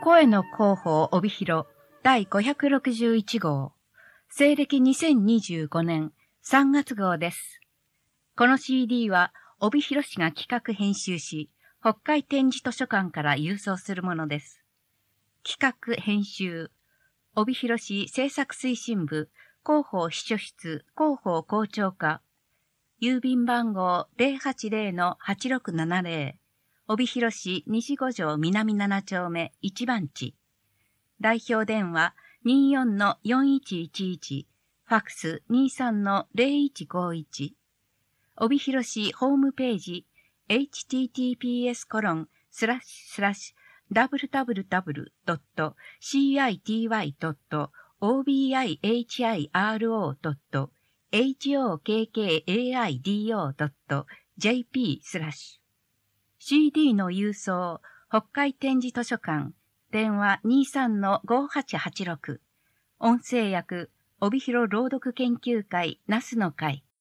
声の広報帯広第561号、西暦2025年3月号です。この CD は帯広市が企画編集し、北海展示図書館から郵送するものです。企画編集、帯広市政策推進部広報秘書室広報校長課、郵便番号 080-8670、帯広市西五条南7丁目1番地。代表電話 24-4111、ファックス 23-0151。帯広市ホームページ https://www.city-.obihiro.jp/ CD の郵送、北海展示図書館、電話 23-5886。音声訳、帯広朗読研究会、那須の会。